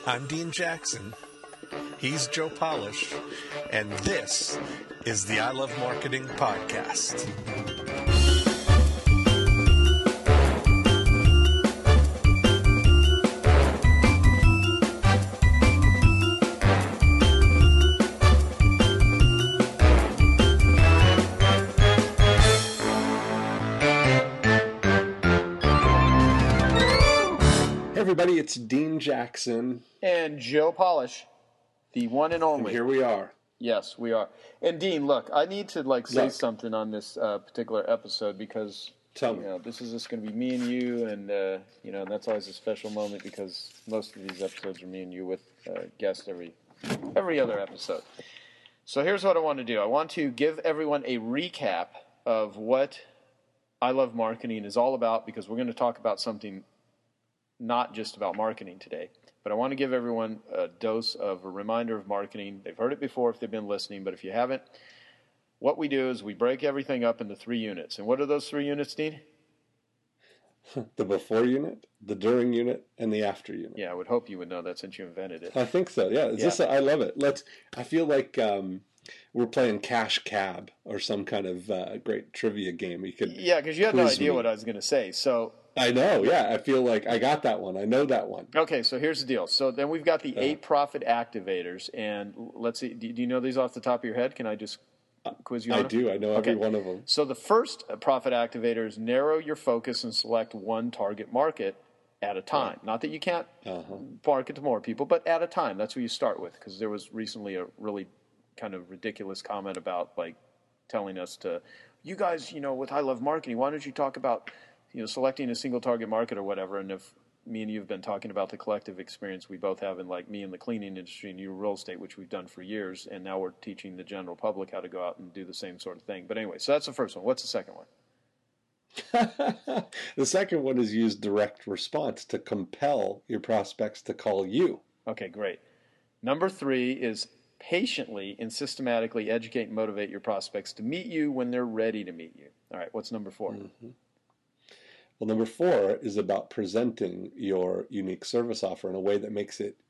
I'm Dean Jackson. He's Joe Polish. And this is the I Love Marketing Podcast. Everybody, it's Dean Jackson. And Joe Polish, the one and only. And here we are. Yes, we are. And Dean, look, I need to say something on this particular episode because this is just going to be me and you, and that's always a special moment because most of these episodes are me and you with guests every other episode. So here's what I want to do. I want to give everyone a recap of what I Love Marketing is all about, because we're going to talk about something not just about marketing today, but I want to give everyone a dose of a reminder of marketing. They've heard it before if they've been listening, but if you haven't, what we do is we break everything up into 3 units. And what are those 3 units, Dean? The before unit, the during unit, and the after unit. Yeah, I would hope you would know that since you invented it. I think so, yeah. I love it. I feel like we're playing Cash Cab or some kind of great trivia game. Because you had no idea what I was going to say, so... I know, yeah. I feel like I got that one. I know that one. Okay, so here's the deal. So then we've got the 8 profit activators, and let's see. Do you know these off the top of your head? Can I just quiz you on them? I do. I know every one of them. So the first profit activator is narrow your focus and select one target market at a time. Right. Not that you can't market to more people, but at a time. That's what you start with, because there was recently a really kind of ridiculous comment about telling us to, you guys, with I Love Marketing, why don't you talk about selecting a single target market or whatever. And if me and you have been talking about the collective experience we both have in, me in the cleaning industry and you real estate, which we've done for years, and now we're teaching the general public how to go out and do the same sort of thing. But anyway, so that's the first one. What's the second one? The second one is use direct response to compel your prospects to call you. Okay, great. Number 3 is patiently and systematically educate and motivate your prospects to meet you when they're ready to meet you. All right, what's number 4? Mm-hmm. Well, number 4 is about presenting your unique service offer in a way that makes it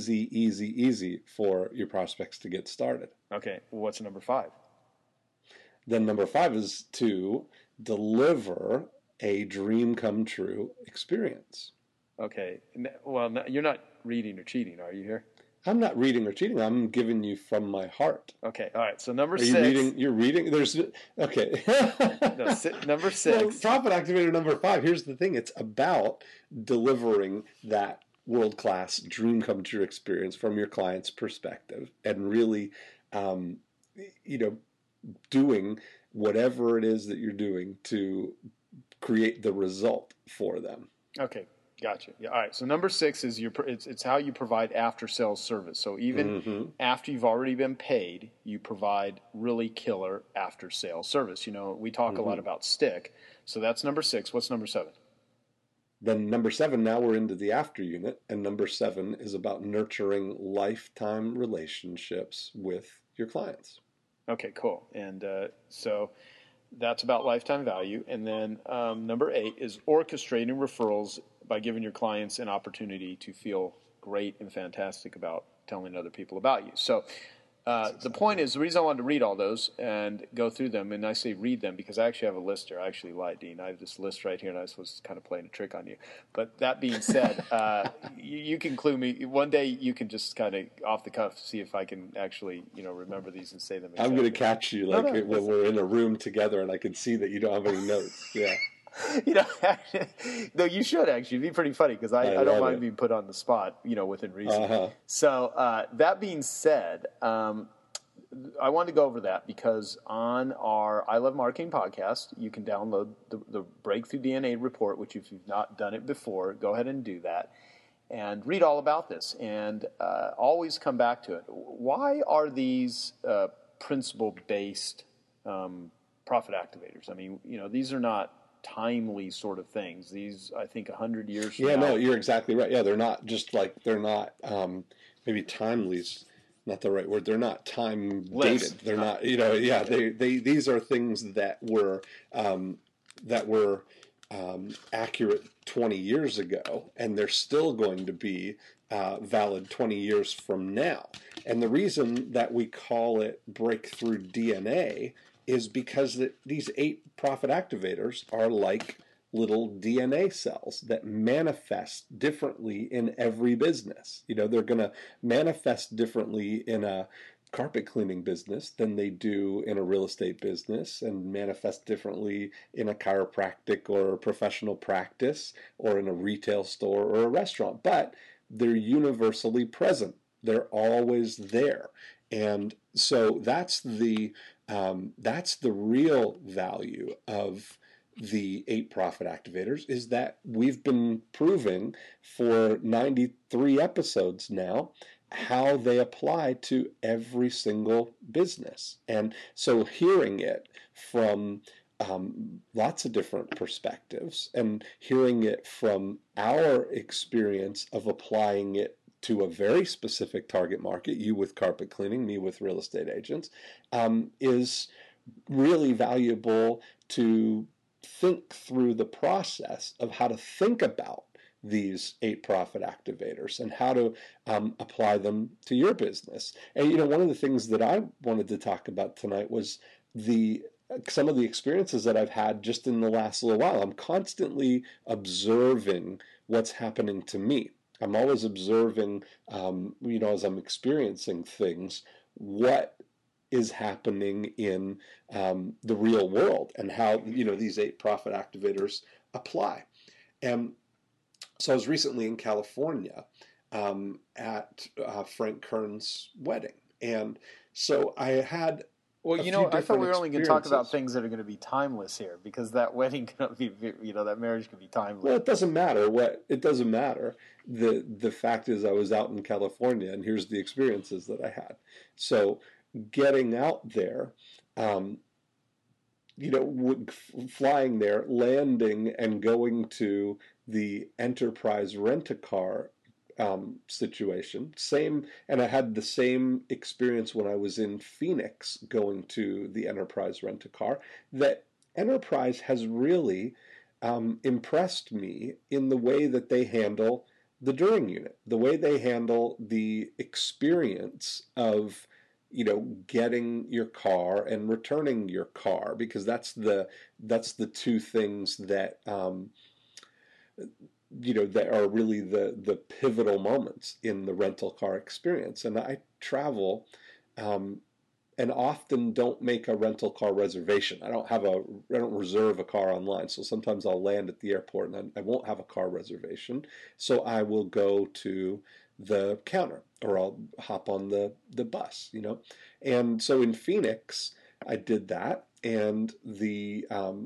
easy for your prospects to get started. Okay, well, what's number 5? Then number 5 is to deliver a dream come true experience. Okay, well, you're not reading or cheating, are you here? I'm not reading or cheating. I'm giving you from my heart. Okay, all right. So number 6. You're reading? Okay. Number 6. Well, profit activator number 5. Here's the thing. It's about delivering that world-class dream come true experience from your client's perspective and really, doing whatever it is that you're doing to create the result for them. Okay. Gotcha. Yeah. All right. So number 6 is it's how you provide after sales service. So even after you've already been paid, you provide really killer after sales service. We talk a lot about stick. So that's number 6. What's number 7? Then number 7, now we're into the after unit, and number 7 is about nurturing lifetime relationships with your clients. Okay, cool. And so that's about lifetime value. And then number 8 is orchestrating referrals by giving your clients an opportunity to feel great and fantastic about telling other people about you. So the point is, the reason I wanted to read all those and go through them, and I say read them because I actually have a list here. I actually lied, Dean. I have this list right here, and I was kind of playing a trick on you. But that being said, you can clue me. One day you can just kind of off the cuff see if I can actually remember these and say them exactly. I'm going to catch you when we're in a room together and I can see that you don't have any notes. Yeah. No, you should actually. It'd be pretty funny because I don't mind being put on the spot, within reason. So that being said, I wanted to go over that because on our I Love Marketing podcast, you can download the Breakthrough DNA report, which if you've not done it before, go ahead and do that and read all about this and always come back to it. Why are these principle-based profit activators? I mean, these are not timely sort of things. These, I think, 100 years from now. Yeah, no, you're exactly right. Yeah, they're not just maybe timely is not the right word. They're not time dated. They're not, these are things that were accurate 20 years ago, and they're still going to be valid 20 years from now. And the reason that we call it breakthrough DNA is because these 8 profit activators are like little DNA cells that manifest differently in every business. You know, they're going to manifest differently in a carpet cleaning business than they do in a real estate business, and manifest differently in a chiropractic or a professional practice or in a retail store or a restaurant. But they're universally present. They're always there. And so that's the real value of the 8 profit activators, is that we've been proving for 93 episodes now how they apply to every single business. And so hearing it from lots of different perspectives, and hearing it from our experience of applying it to a very specific target market, you with carpet cleaning, me with real estate agents, is really valuable to think through the process of how to think about these 8 profit activators and how to apply them to your business. And you know, one of the things that I wanted to talk about tonight was some of the experiences that I've had just in the last little while. I'm constantly observing what's happening to me. I'm always observing, you know, as I'm experiencing things, what is happening in the real world, and how, you know, these 8 profit activators apply. And so I was recently in California at Frank Kern's wedding, and so I had. Well, you know, I thought we were only going to talk about things that are going to be timeless here, because that wedding cannot be, you know, that marriage can be timeless. Well, it doesn't matter. It doesn't matter. The fact is, I was out in California, and here's the experiences that I had. So getting out there, you know, flying there, landing, and going to the Enterprise Rent-A-Car situation. And I had the same experience when I was in Phoenix going to the Enterprise Rent-A-Car, that Enterprise has really impressed me in the way that they handle the During unit, the way they handle the experience of, you know, getting your car and returning your car, because that's the 2 things that you know, that are really the pivotal moments in the rental car experience. And I travel and often don't make a rental car reservation. I don't reserve a car online. So sometimes I'll land at the airport and I won't have a car reservation. So I will go to the counter, or I'll hop on the bus, you know. And so in Phoenix, I did that, and the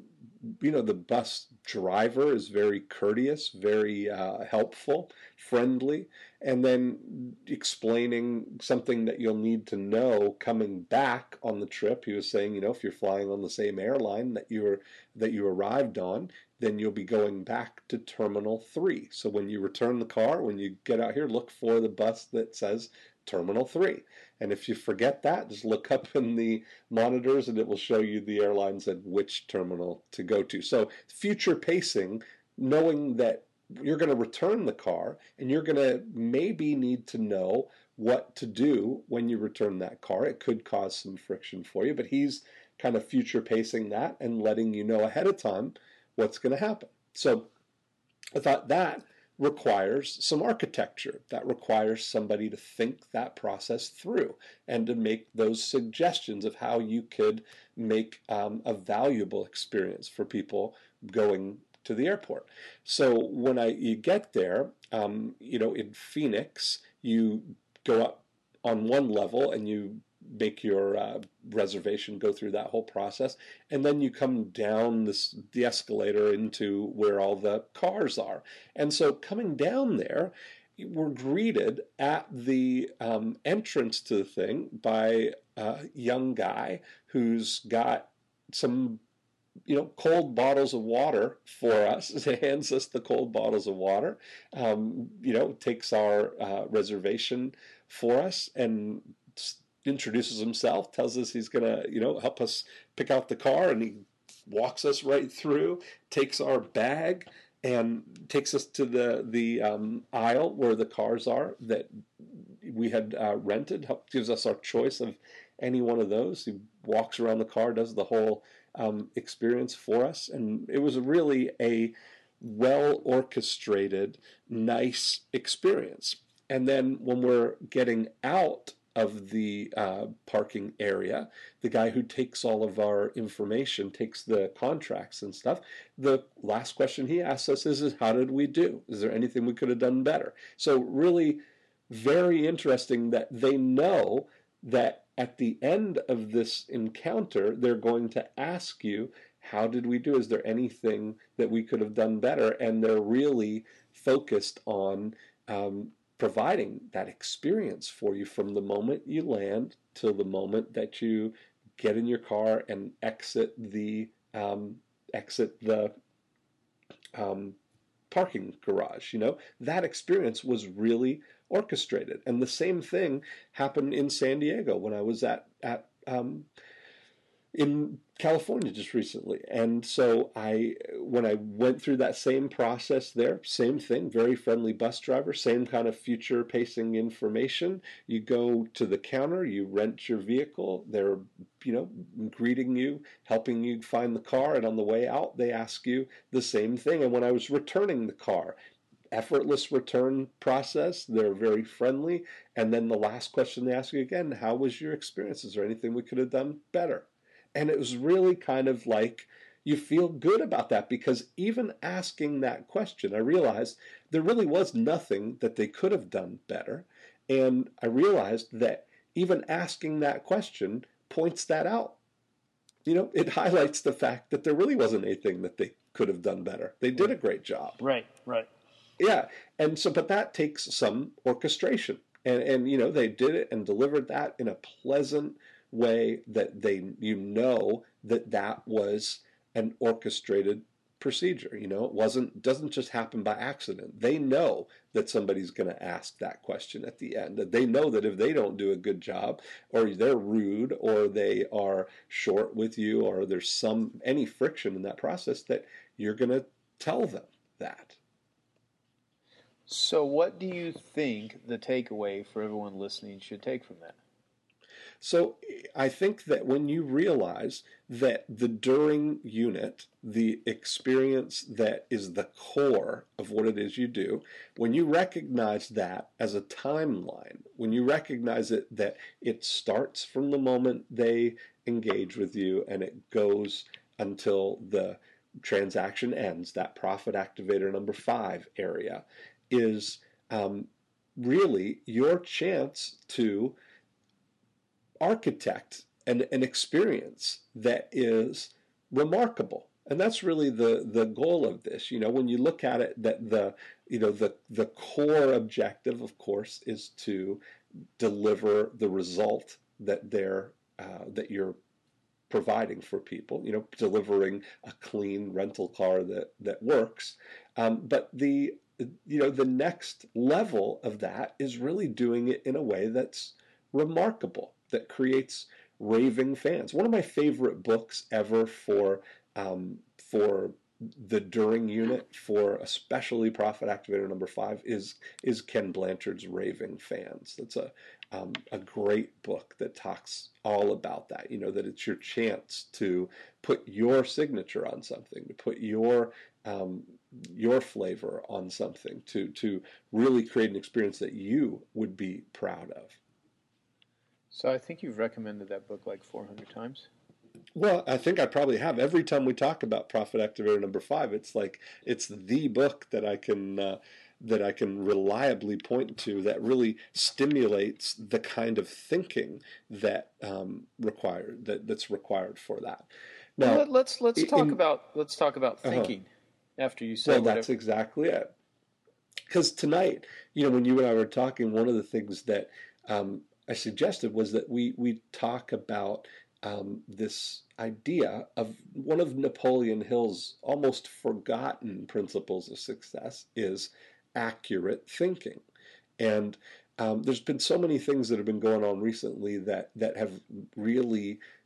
you know, the bus driver is very courteous, very helpful, friendly, and then explaining something that you'll need to know coming back on the trip. He was saying, you know, if you're flying on the same airline that you arrived on, then you'll be going back to Terminal 3. So when you return the car, when you get out here, look for the bus that says Terminal 3. And if you forget that, just look up in the monitors and it will show you the airlines and which terminal to go to. So future pacing, knowing that you're going to return the car and you're going to maybe need to know what to do when you return that car. It could cause some friction for you, but he's kind of future pacing that and letting you know ahead of time what's going to happen. So I thought that requires some architecture. That requires somebody to think that process through and to make those suggestions of how you could make a valuable experience for people going to the airport. So when you get there, you know, in Phoenix, you go up on one level and you make your reservation, go through that whole process, and then you come down the escalator into where all the cars are. And so coming down there, we're greeted at the entrance to the thing by a young guy who's got some, you know, cold bottles of water for us. He hands us the cold bottles of water, you know, takes our reservation for us and introduces himself, tells us he's going to, you know, help us pick out the car, and he walks us right through, takes our bag, and takes us to the aisle where the cars are that we had rented. Gives us our choice of any one of those. He walks around the car, does the whole experience for us, and it was really a well-orchestrated, nice experience. And then when we're getting out of the parking area, the guy who takes all of our information, takes the contracts and stuff, the last question he asks us is how did we do? Is there anything we could have done better? So really very interesting that they know that at the end of this encounter, they're going to ask you, how did we do? Is there anything that we could have done better? And they're really focused on providing that experience for you from the moment you land till the moment that you get in your car and exit the parking garage. That experience was really orchestrated. And the same thing happened in San Diego when I was in California just recently. And so when I went through that same process there, same thing, very friendly bus driver, same kind of future pacing information. You go to the counter, you rent your vehicle, they're, greeting you, helping you find the car, and on the way out, they ask you the same thing. And when I was returning the car, effortless return process, they're very friendly. And then the last question they ask you again, how was your experience? Is there anything we could have done better? And it was really kind of like you feel good about that, because even asking that question, I realized there really was nothing that they could have done better. And I realized that even asking that question points that out. It highlights the fact that there really wasn't anything that they could have done better. They did a great job. Right. Yeah. And so, but that takes some orchestration. And they did it and delivered that in a pleasant way that that was an orchestrated procedure. It doesn't just happen by accident. They know that somebody's going to ask that question at the end. They know that if they don't do a good job, or they're rude, or they are short with you, or there's any friction in that process, that you're going to tell them that. So what do you think the takeaway for everyone listening should take from that? So I think that when you realize that the during unit, the experience that is the core of what it is you do, when you recognize that as a timeline, when you recognize that it starts from the moment they engage with you and it goes until the transaction ends, that profit activator number 5 area is really your chance to architect an experience that is remarkable. And that's really the goal of this. When you look at it, that the core objective, of course, is to deliver the result that you're providing for people, delivering a clean rental car that works. But the next level of that is really doing it in a way that's remarkable, that creates raving fans. One of my favorite books ever for the during unit, for especially profit activator number 5, is Ken Blanchard's Raving Fans. That's a great book that talks all about that. That it's your chance to put your signature on something, to put your flavor on something, to really create an experience that you would be proud of. So I think you've recommended that book like 400 times. Well, I think I probably have. Every time we talk about Profit Activator number 5, it's like it's the book that I can reliably point to that really stimulates the kind of thinking that that's required for that. Now, well, let's talk about thinking after you say. Well, that's exactly it. Because tonight, when you and I were talking, one of the things that I suggested was that we talk about this idea of one of Napoleon Hill's almost forgotten principles of success is accurate thinking. And there's been so many things that have been going on recently that have really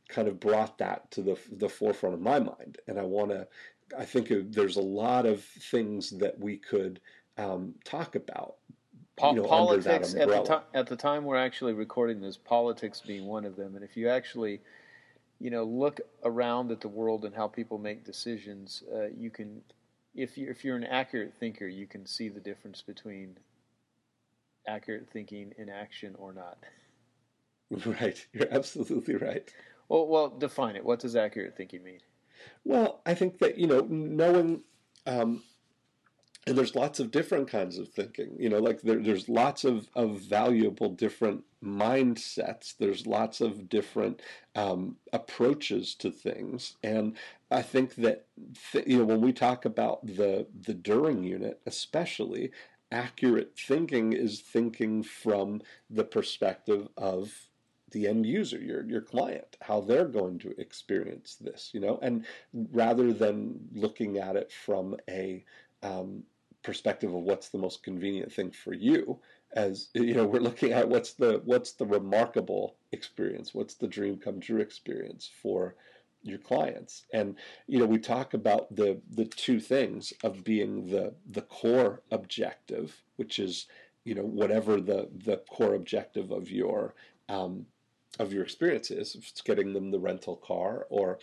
kind of brought that to the forefront of my mind. And I think there's a lot of things that we could talk about. Politics at the time we're actually recording this, politics being one of them. And if you actually, look around at the world and how people make decisions, you can, if you're an accurate thinker, you can see the difference between accurate thinking in action or not. Right, you're absolutely right. Well, define it. What does accurate thinking mean? Well, I think that knowing. And there's lots of different kinds of thinking, like there's lots of valuable different mindsets. There's lots of different approaches to things. And I think that, when we talk about the During unit, especially, accurate thinking is thinking from the perspective of the end user, your client, how they're going to experience this, and rather than looking at it from a perspective of what's the most convenient thing for you, as we're looking at what's the remarkable experience, what's the dream come true experience for your clients. And we talk about the two things of being the core objective, which is whatever the core objective of your experience is. If it's getting them the rental car, or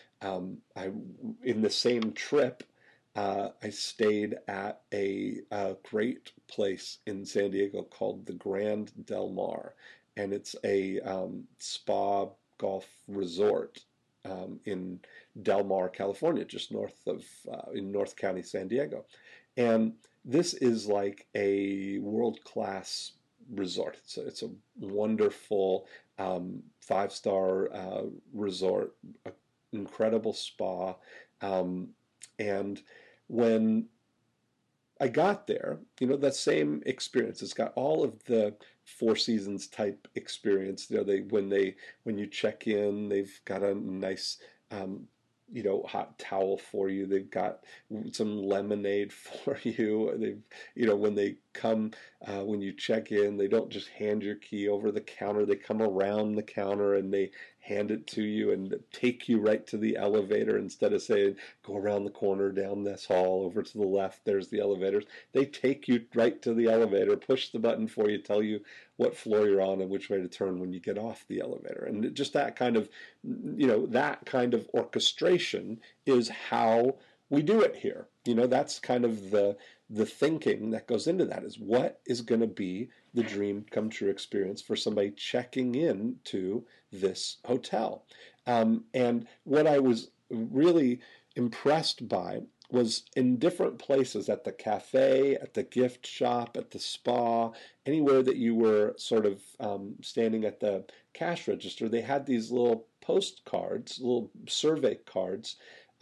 in the same trip, I stayed at a great place in San Diego called the Grand Del Mar, and it's a spa golf resort in Del Mar, California, just north of in North County, San Diego. And this is like a world-class resort. It's a wonderful 5-star resort, incredible spa, and when I got there, that same experience. It's got all of the Four Seasons type experience. When you check in, they've got a nice hot towel for you. They've got some lemonade for you. When they come, when you check in, they don't just hand your key over the counter. They come around the counter and they hand it to you and take you right to the elevator instead of saying, go around the corner, down this hall, over to the left, there's the elevators. They take you right to the elevator, push the button for you, tell you what floor you're on and which way to turn when you get off the elevator. And just that kind of, that kind of orchestration is how we do it here. That's kind of the thinking that goes into that, is what is going to be the dream come true experience for somebody checking in to this hotel. And what I was really impressed by was in different places, at the cafe, at the gift shop, at the spa, anywhere that you were sort of standing at the cash register, they had these little postcards, little survey cards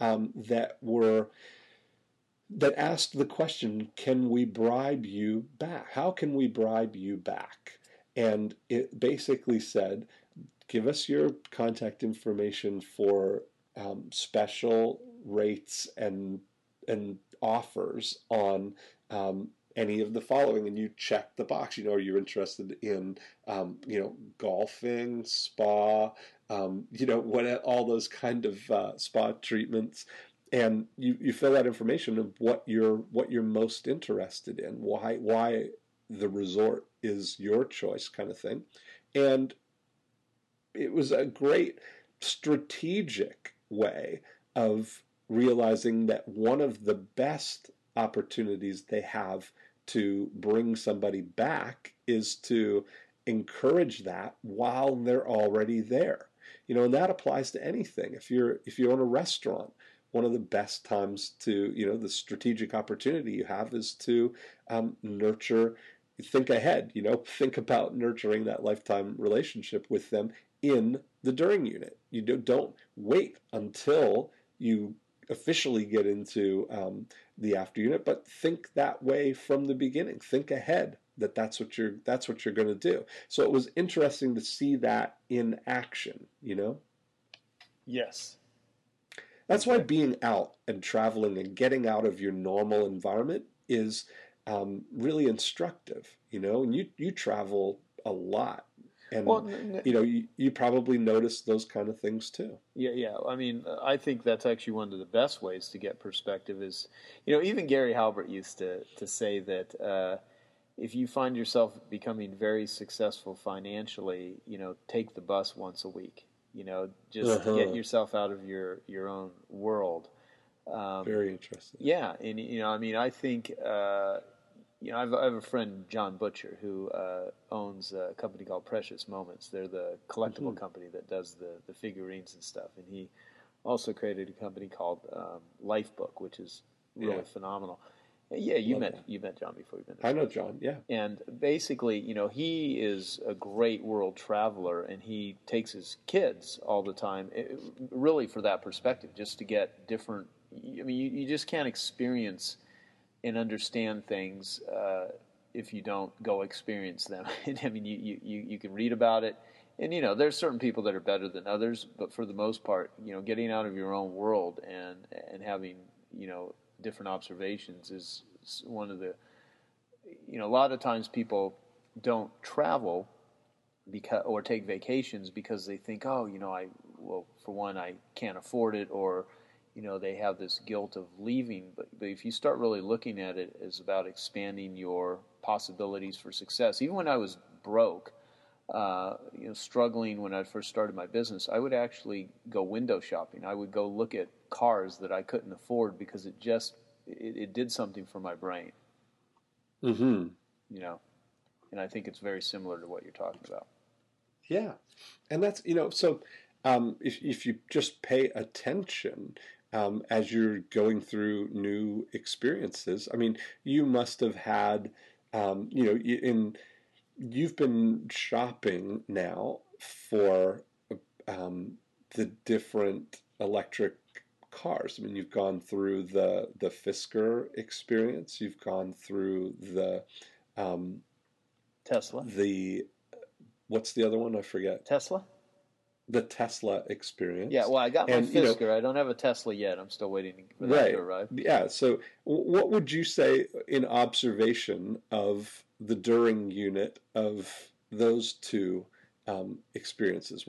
that asked the question, can we bribe you back? How can we bribe you back? And it basically said, give us your contact information for special rates and offers on any of the following, and you check the box. You're interested in golfing, spa, all those kind of spa treatments. And you fill out information of what you're most interested in, why the resort is your choice, kind of thing. And it was a great strategic way of realizing that one of the best opportunities they have to bring somebody back is to encourage that while they're already there. And that applies to anything. If you own a restaurant, one of the best times to, the strategic opportunity you have is to nurture, think ahead, think about nurturing that lifetime relationship with them in the During unit. You don't wait until you officially get into the After unit, but think that way from the beginning. Think ahead that's what you're going to do. So it was interesting to see that in action, Yes. That's why being out and traveling and getting out of your normal environment is really instructive, and you travel a lot, And, you probably notice those kind of things too. Yeah. I mean, I think that's actually one of the best ways to get perspective is, even Gary Halbert used to say that if you find yourself becoming very successful financially, take the bus once a week. Just get yourself out of your own world. Very interesting. Yeah, and I mean, I think I have a friend, John Butcher, who owns a company called Precious Moments. They're the collectible company that does the figurines and stuff, and he also created a company called Lifebook, which is really phenomenal. Yeah, you met John before you've been there. I know John, yeah. And basically, he is a great world traveler, and he takes his kids all the time, really for that perspective, just to get different. I mean, you just can't experience and understand things if you don't go experience them. I mean, you can read about it, and there's certain people that are better than others, but for the most part, getting out of your own world and having different observations is one of the, a lot of times people don't travel or take vacations because they think, well, for one, I can't afford it, or, they have this guilt of leaving. But if you start really looking at it as about expanding your possibilities for success, even when I was broke, struggling when I first started my business, I would actually go window shopping. I would go look at cars that I couldn't afford because it did something for my brain. Mm-hmm. And I think it's very similar to what you're talking about. Yeah. And that's, so if you just pay attention as you're going through new experiences, I mean, you must have had, you've been shopping now for the different electric cars. I mean, you've gone through the Fisker experience. You've gone through the Tesla. What's the other one? I forget. Tesla. The Tesla experience. Yeah, well, I got my Fisker. I don't have a Tesla yet. I'm still waiting for that to arrive. Yeah. So, what would you say in observation of the During unit of those two experiences?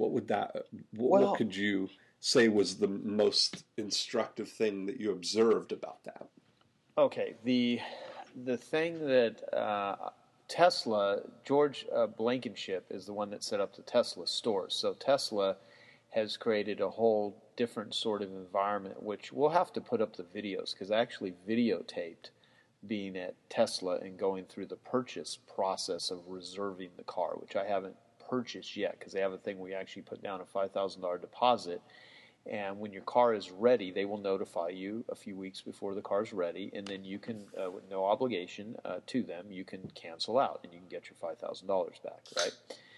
What could you say was the most instructive thing that you observed about that? Okay, the thing that Tesla, George Blankenship is the one that set up the Tesla stores. So Tesla has created a whole different sort of environment, which we'll have to put up the videos, because I actually videotaped being at Tesla and going through the purchase process of reserving the car, which I haven't purchased yet, because they have a thing where you actually put down a $5,000 deposit, and when your car is ready, they will notify you a few weeks before the car is ready, and then you can, with no obligation to them, you can cancel out, and you can get your $5,000 back, right?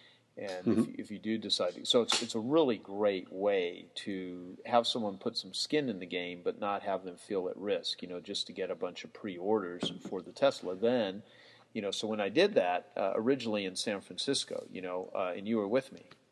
And if you do decide to, so it's a really great way to have someone put some skin in the game, but not have them feel at risk, just to get a bunch of pre-orders for the Tesla. Then, so when I did that originally in San Francisco, and you were with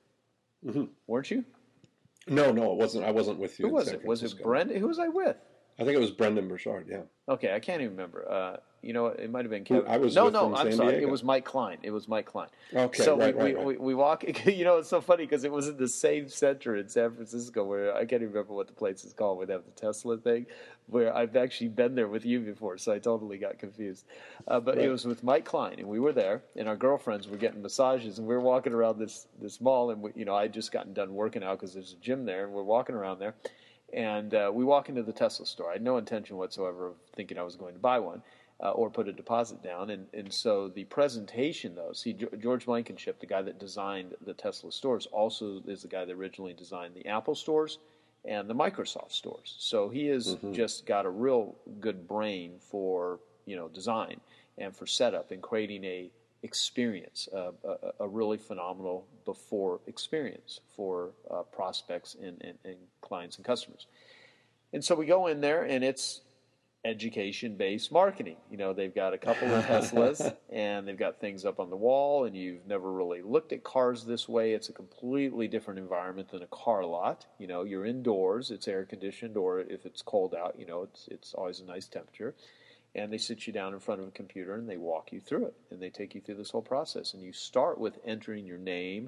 me, weren't you? No, it wasn't. I wasn't with you. Who was it? Was it Brendan? Who was I with? I think it was Brendan Burchard. Yeah. Okay, I can't even remember. It might have been Kevin. I was no, I'm sorry. Diego. It was Mike Klein. Okay, so right. we walk. It's so funny because it was in the same center in San Francisco where I can't even remember what the place is called where they have the Tesla thing, where I've actually been there with you before, so I totally got confused. But It was with Mike Klein, and we were there, and our girlfriends were getting massages, and we were walking around this mall, and I'd just gotten done working out because there's a gym there, and we're walking around there. And we walk into the Tesla store. I had no intention whatsoever of thinking I was going to buy one or put a deposit down. And so the presentation, though, George Blankenship, the guy that designed the Tesla stores, also is the guy that originally designed the Apple stores and the Microsoft stores. So he has just got a real good brain for design and for setup and creating a experience, a really phenomenal before experience for prospects and clients and customers. And so we go in there, and it's education-based marketing. They've got a couple of Teslas, and they've got things up on the wall, and you've never really looked at cars this way. It's a completely different environment than a car lot. You're indoors. It's air-conditioned, or if it's cold out, it's always a nice temperature. And they sit you down in front of a computer, and they walk you through it, and they take you through this whole process. And you start with entering your name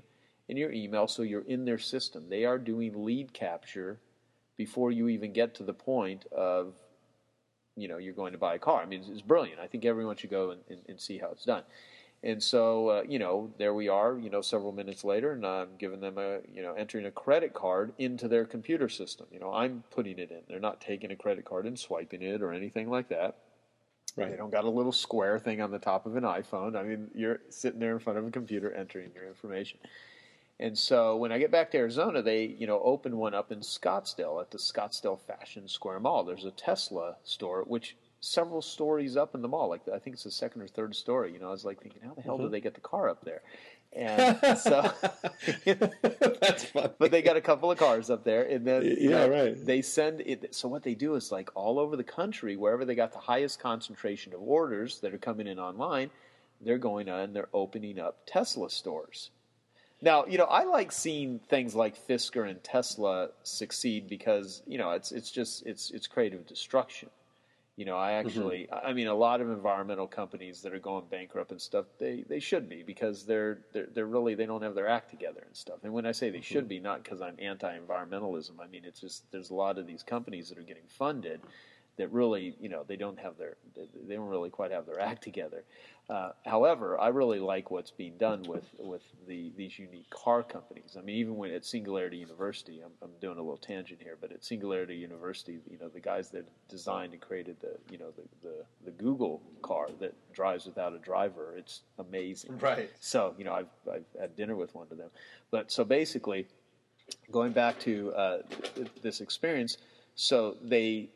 in your email, so you're in their system. They are doing lead capture before you even get to the point of, you're going to buy a car. I mean, it's brilliant. I think everyone should go and see how it's done. And so, there we are, several minutes later, and I'm giving them entering a credit card into their computer system. I'm putting it in. They're not taking a credit card and swiping it or anything like that. Right. They don't got a little square thing on the top of an iPhone. I mean, you're sitting there in front of a computer entering your information. And so when I get back to Arizona, they, open one up in Scottsdale at the Scottsdale Fashion Square Mall. There's a Tesla store, which several stories up in the mall. Like, I think it's the second or third story. I was like thinking, how the hell did they get the car up there? And so that's funny. But they got a couple of cars up there, and then right. They send it. So what they do is, like, all over the country, wherever they got the highest concentration of orders that are coming in online, they're going on and they're opening up Tesla stores. Now, I like seeing things like Fisker and Tesla succeed because, it's creative destruction. I actually, I mean, a lot of environmental companies that are going bankrupt and stuff, they should be, because they're really, they don't have their act together and stuff. And when I say they should be, not because I'm anti-environmentalism, I mean, it's just, there's a lot of these companies that are getting funded that really, they don't really quite have their act together. However, I really like what's being done with these unique car companies. I mean, even when at Singularity University, I'm doing a little tangent here, but at Singularity University, the guys that designed and created the Google car that drives without a driver, it's amazing. Right. So, I've had dinner with one of them. But so basically, going back to this experience, so they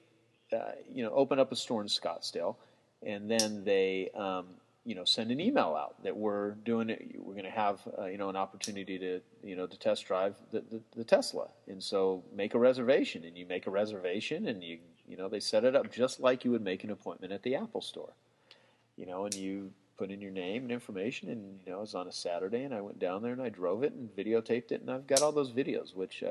open up a store in Scottsdale, and then they send an email out that we're doing it. We're going to have an opportunity to to test drive the Tesla, and so make a reservation. And you make a reservation, and they set it up just like you would make an appointment at the Apple Store. And you put in your name and information, and it was on a Saturday, and I went down there and I drove it and videotaped it, and I've got all those videos, which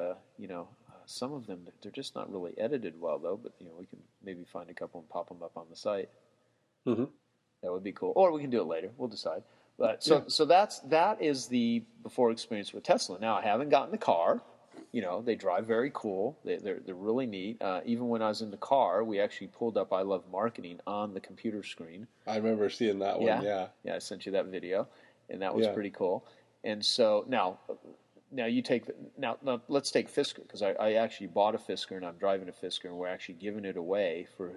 some of them, they're just not really edited well, though, but we can maybe find a couple and pop them up on the site. Mm-hmm. That would be cool. Or we can do it later. We'll decide. But so that is the before experience with Tesla. Now, I haven't gotten the car. They drive very cool. They're really neat. Even when I was in the car, we actually pulled up I Love Marketing on the computer screen. I remember seeing that one, yeah. Yeah, I sent you that video, and that was pretty cool. And so now you take now let's take Fisker, because I actually bought a Fisker and I'm driving a Fisker, and we're actually giving it away for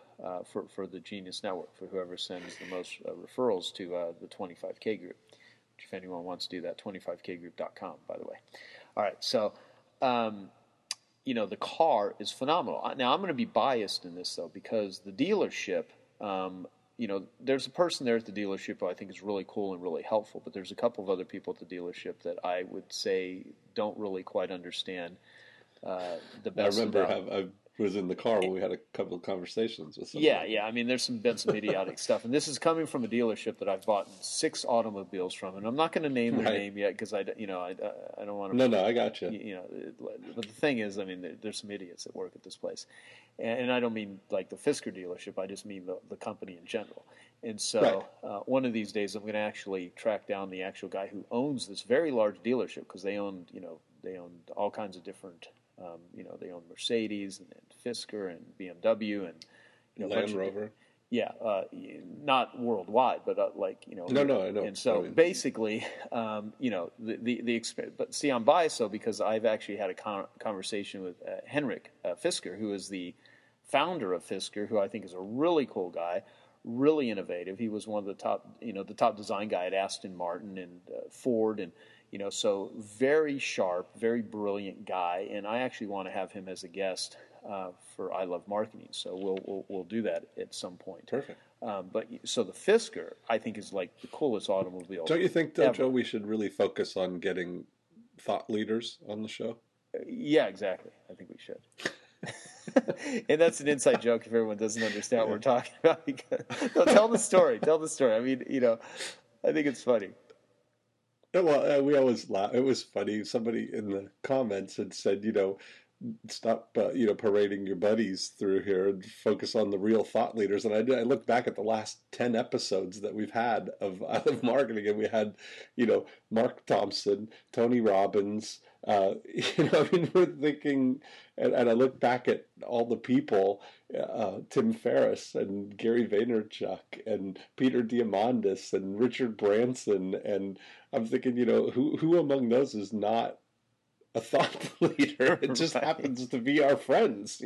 for the Genius Network, for whoever sends the most referrals to the 25K group. Which, if anyone wants to do that, 25kgroup.com, by the way. All right, so the car is phenomenal. Now, I'm going to be biased in this, though, because the dealership, there's a person there at the dealership who I think is really cool and really helpful, but there's a couple of other people at the dealership that I would say don't really quite understand the best. I remember I was in the car when we had a couple of conversations with somebody. Yeah. I mean, there's some idiotic stuff, and this is coming from a dealership that I've bought 6 automobiles from, and I'm not going to name their name yet because I don't want to. No, I got you. But the thing is, I mean, there's some idiots that work at this place, and I don't mean like the Fisker dealership. I just mean the company in general. And so one of these days, I'm going to actually track down the actual guy who owns this very large dealership, because they owned all kinds of different. They own Mercedes and Fisker and BMW and Land Rover. Not worldwide, but No, I know. And so basically, the experience. But see, I'm biased though, because I've actually had a conversation with Henrik Fisker, who is the founder of Fisker, who I think is a really cool guy, really innovative. He was one of the top design guy at Aston Martin and Ford, and so very sharp, very brilliant guy, and I actually want to have him as a guest for I Love Marketing. So we'll do that at some point. Perfect. But so the Fisker, I think, is like the coolest automobile. Don't you think, though, Joe, we should really focus on getting thought leaders on the show? Yeah, exactly. I think we should. And that's an inside joke if everyone doesn't understand what we're talking about. No, tell the story. Tell the story. I mean, I think it's funny. Well, we always laugh. It was funny. Somebody in the comments had said, stop parading your buddies through here and focus on the real thought leaders. And I look back at the last 10 episodes that we've had of marketing, and we had Mark Thompson, Tony Robbins, I mean, we're thinking, and I look back at all the people, Tim Ferriss and Gary Vaynerchuk and Peter Diamandis and Richard Branson, and I'm thinking, who among those is not a thought leader? It just happens to be our friends,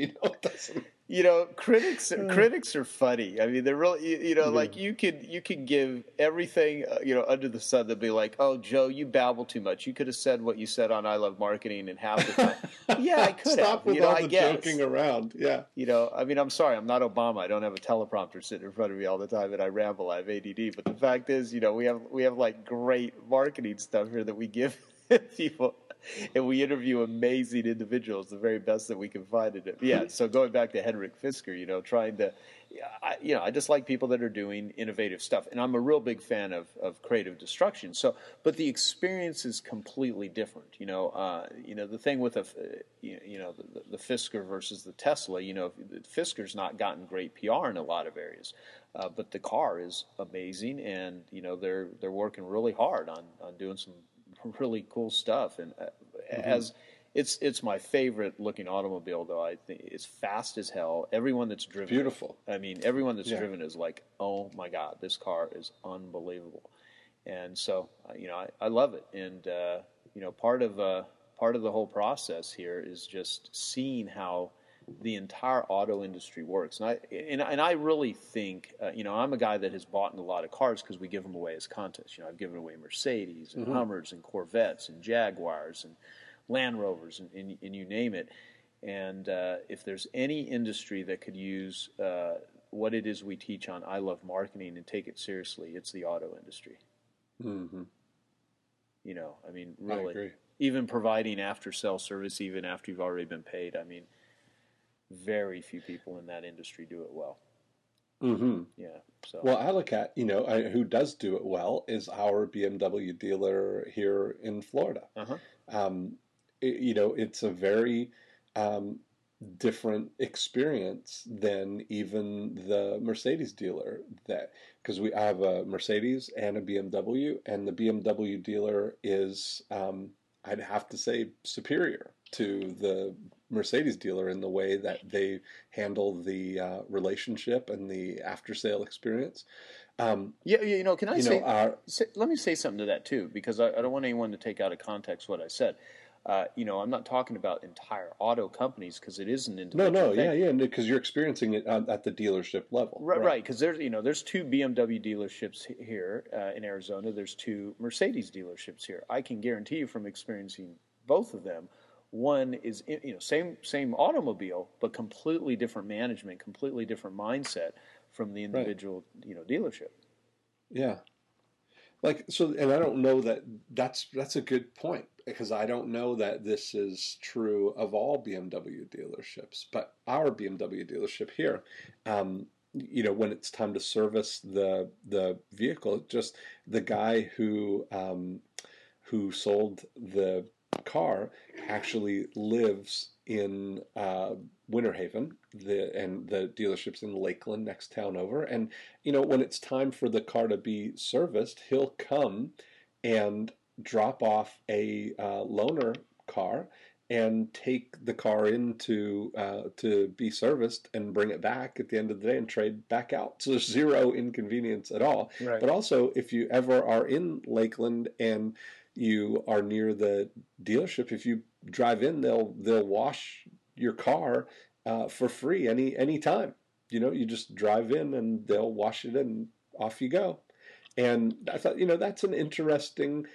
critics are funny. I mean, they're really, like you could give everything, under the sun. They'll be like, "Oh, Joe, you babble too much. You could have said what you said on I Love Marketing in half the time." Yeah, I could have. Stop with all the joking around. Yeah. I mean, I'm sorry, I'm not Obama. I don't have a teleprompter sitting in front of me all the time, and I ramble. I have ADD. But the fact is, we have like great marketing stuff here that we give people. And we interview amazing individuals, the very best that we can find in it. Yeah, so going back to Henrik Fisker, trying to, I just like people that are doing innovative stuff. And I'm a real big fan of creative destruction. So, but the experience is completely different. The thing with the Fisker versus the Tesla, Fisker's not gotten great PR in a lot of areas. But the car is amazing, and, they're working really hard on doing some really cool stuff, and as it's my favorite looking automobile, though. I think it's fast as hell. Everyone that's driven, beautiful. I mean, everyone that's driven is like, oh my God, this car is unbelievable. And so, I love it. And part of the whole process here is just seeing how the entire auto industry works. And I really think, I'm a guy that has bought in a lot of cars because we give them away as contests. I've given away Mercedes and Hummers and Corvettes and Jaguars and Land Rovers and you name it. And if there's any industry that could use what it is we teach on I Love Marketing and take it seriously, it's the auto industry. Mm-hmm. I mean, really, I agree. Even providing after-sale service even after you've already been paid. I mean, very few people in that industry do it well. Mm-hmm. Yeah. So. Well, I look at, who does do it well is our BMW dealer here in Florida. Uh-huh. It's a very different experience than even the Mercedes dealer, because I have a Mercedes and a BMW, and the BMW dealer is, I'd have to say, superior to the Mercedes dealer in the way that they handle the relationship and the after-sale experience. Can I say, let me say something to that too, because I don't want anyone to take out of context what I said. I'm not talking about entire auto companies, because it is an individual thing. Yeah, because you're experiencing it at the dealership level. Right, because there's two BMW dealerships here in Arizona. There's two Mercedes dealerships here. I can guarantee you from experiencing both of them, one is same automobile, but completely different management, completely different mindset from the individual dealership. Yeah. And I don't know that's a good point, because I don't know that this is true of all BMW dealerships, but our BMW dealership here, when it's time to service the vehicle, just the guy who sold the car actually lives in Winter Haven, and the dealership's in Lakeland, next town over. And when it's time for the car to be serviced, he'll come and drop off a loaner car and take the car in to be serviced and bring it back at the end of the day and trade back out. So there's zero inconvenience at all. Right. But also, if you ever are in Lakeland and you are near the dealership, if you drive in, they'll wash your car for free any time. You just drive in and they'll wash it and off you go. And I thought, that's an interesting,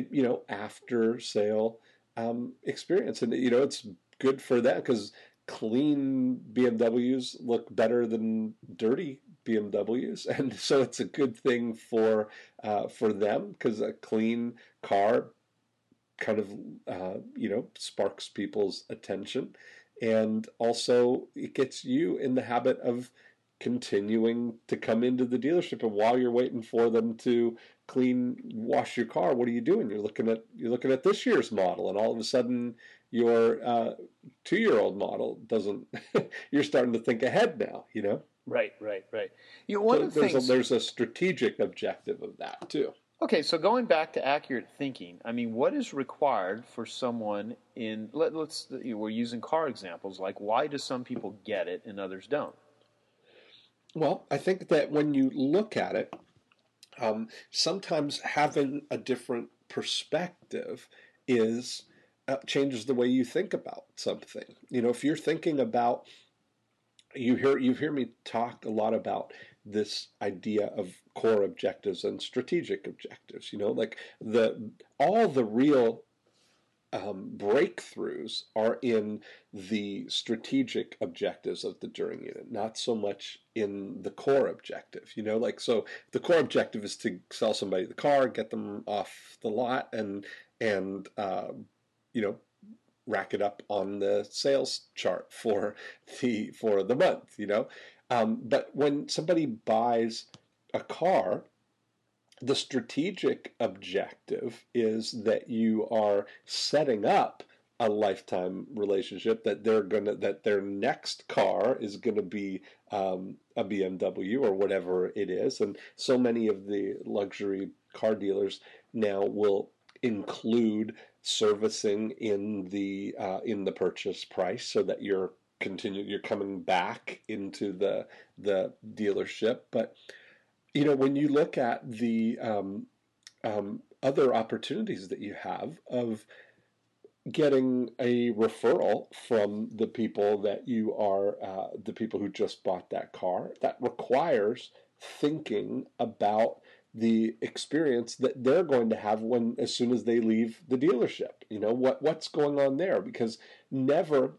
after sale experience. And, it's good for that, because clean BMWs look better than dirty BMWs, and so it's a good thing for them, because a clean car kind of sparks people's attention, and also it gets you in the habit of continuing to come into the dealership. And while you're waiting for them to wash your car, what are you doing? You're looking at this year's model, and all of a sudden your 2-year-old model doesn't. You're starting to think ahead now, you know. Right. One of the things there's a strategic objective of that too. Okay, so going back to accurate thinking, I mean, what is required for someone in, we're using car examples, like why do some people get it and others don't? Well, I think that when you look at it, sometimes having a different perspective changes the way you think about something. You know, if you're thinking about, you hear me talk a lot about this idea of core objectives and strategic objectives. You know, like all the real breakthroughs are in the strategic objectives of the Turing unit, not so much in the core objective. You know, like, so the core objective is to sell somebody the car, get them off the lot, and you know, rack it up on the sales chart for the month. You know, but when somebody buys a car, the strategic objective is that you are setting up a lifetime relationship, that their next car is gonna be a BMW or whatever it is. And so many of the luxury car dealers now will include servicing in the purchase price, so that you're coming back into the dealership. But you know, when you look at the other opportunities that you have of getting a referral from the people that you are, the people who just bought that car, that requires thinking about the experience that they're going to have as soon as they leave the dealership. You know, what's going on there, because never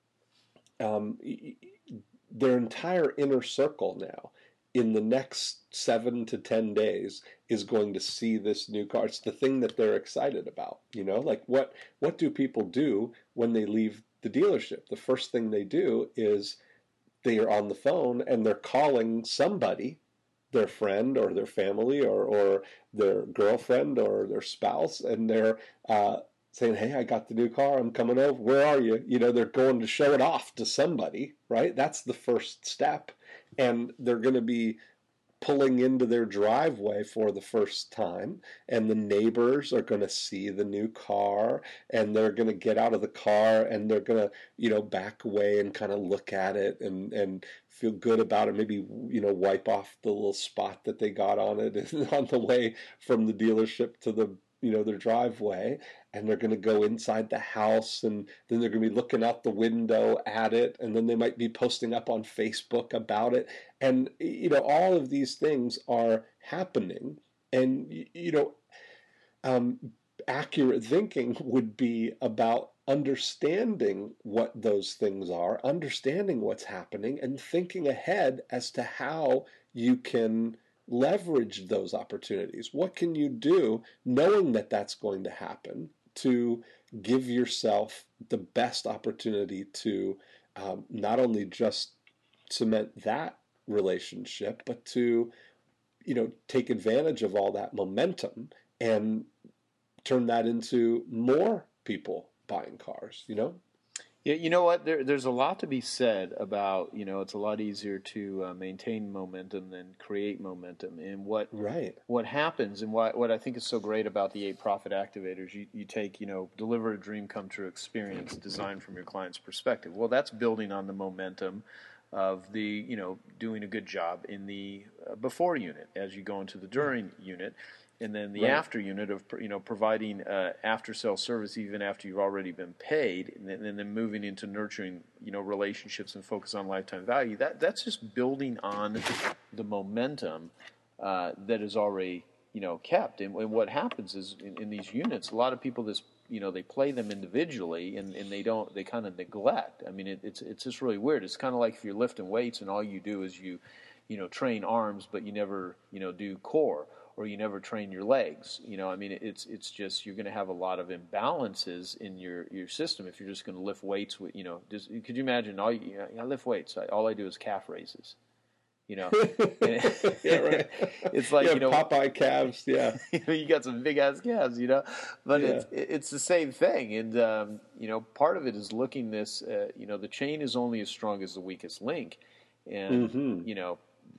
their entire inner circle now, in the next 7 to 10 days, is going to see this new car. It's the thing that they're excited about. You know, like what do people do when they leave the dealership? The first thing they do is they are on the phone and they're calling somebody, their friend or their family or their girlfriend or their spouse, and they're saying, hey, I got the new car, I'm coming over, where are you? You know, they're going to show it off to somebody, right? That's the first step. And they're going to be pulling into their driveway for the first time, and the neighbors are going to see the new car, and they're going to get out of the car, and they're going to, you know, back away and kind of look at it and feel good about it, maybe, you know, wipe off the little spot that they got on it on the way from the dealership to the, you know, their driveway. And they're going to go inside the house, and then they're going to be looking out the window at it, and then they might be posting up on Facebook about it. And, you know, all of these things are happening. And, you know, accurate thinking would be about understanding what those things are, understanding what's happening, and thinking ahead as to how you can leverage those opportunities. What can you do knowing that that's going to happen to give yourself the best opportunity to not only just cement that relationship, but to, you know, take advantage of all that momentum and turn that into more people buying cars, you know? Yeah, you know what? There's a lot to be said about, you know, it's a lot easier to maintain momentum than create momentum. And what happens, and what I think is so great about the 8 profit activators, you take, you know, deliver a dream come true experience designed from your client's perspective. Well, that's building on the momentum of the, you know, doing a good job in the before unit as you go into the during unit. And then the after unit of, you know, providing after-sale service even after you've already been paid, and then moving into nurturing, you know, relationships and focus on lifetime value. That's just building on the momentum that is already, you know, kept. And what happens is in these units, a lot of people you know, they play them individually and they kind of neglect. I mean, it's just really weird. It's kind of like if you're lifting weights and all you do is you know, train arms, but you never, you know, do core. Or you never train your legs. You know, I mean, it's just, you're going to have a lot of imbalances in your system if you're just going to lift weights with, you know, could you imagine, I lift weights, all I do is calf raises. you know. Yeah, right. It's like, yeah, you know, Popeye calves. Yeah, you got some big ass calves, you know, but yeah. it's the same thing. And, you know, part of it is looking this, you know, the chain is only as strong as the weakest link. And, Mm-hmm. you know,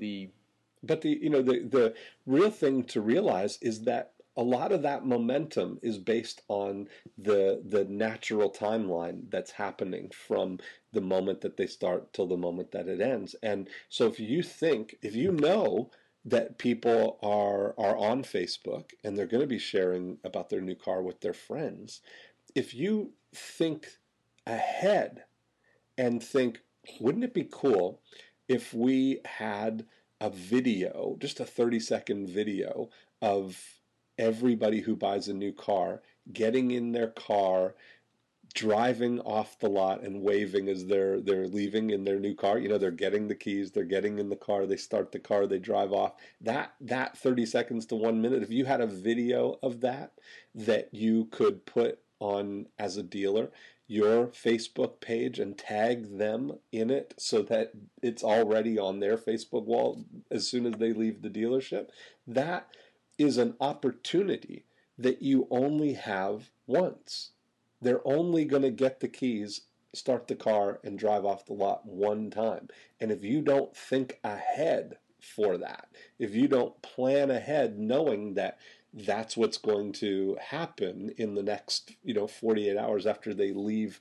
But the real thing to realize is that a lot of that momentum is based on the natural timeline that's happening from the moment that they start till the moment that it ends. And so if you know that people are on Facebook and they're going to be sharing about their new car with their friends, if you think ahead and think, wouldn't it be cool if we had a video, just a 30-second video of everybody who buys a new car getting in their car, driving off the lot and waving as they're leaving in their new car. You know, they're getting the keys, they're getting in the car, they start the car, they drive off. That 30 seconds to 1 minute, if you had a video of that you could put on as a dealer your Facebook page and tag them in it so that it's already on their Facebook wall as soon as they leave the dealership, that is an opportunity that you only have once. They're only going to get the keys, start the car, and drive off the lot one time. And if you don't think ahead for that, if you don't plan ahead knowing that that's what's going to happen in the next 48 hours after they leave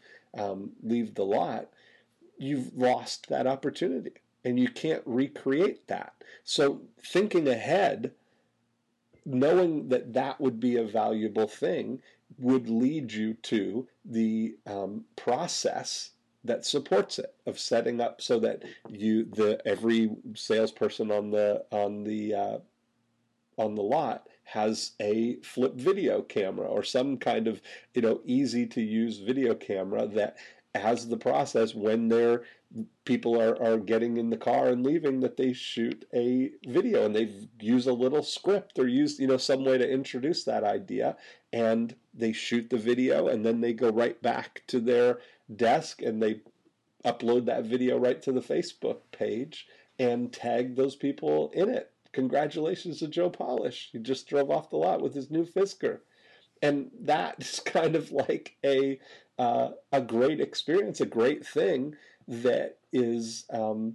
the lot, you've lost that opportunity and you can't recreate that. So thinking ahead, knowing that that would be a valuable thing, would lead you to the process that supports it, of setting up so that every salesperson on the lot has a flip video camera or some kind of easy to use video camera that has the process when people are getting in the car and leaving, that they shoot a video and they use a little script or use some way to introduce that idea, and they shoot the video and then they go right back to their desk and they upload that video right to the Facebook page and tag those people in it. Congratulations to Joe Polish. He just drove off the lot with his new Fisker. And that is kind of like a great experience, a great thing that is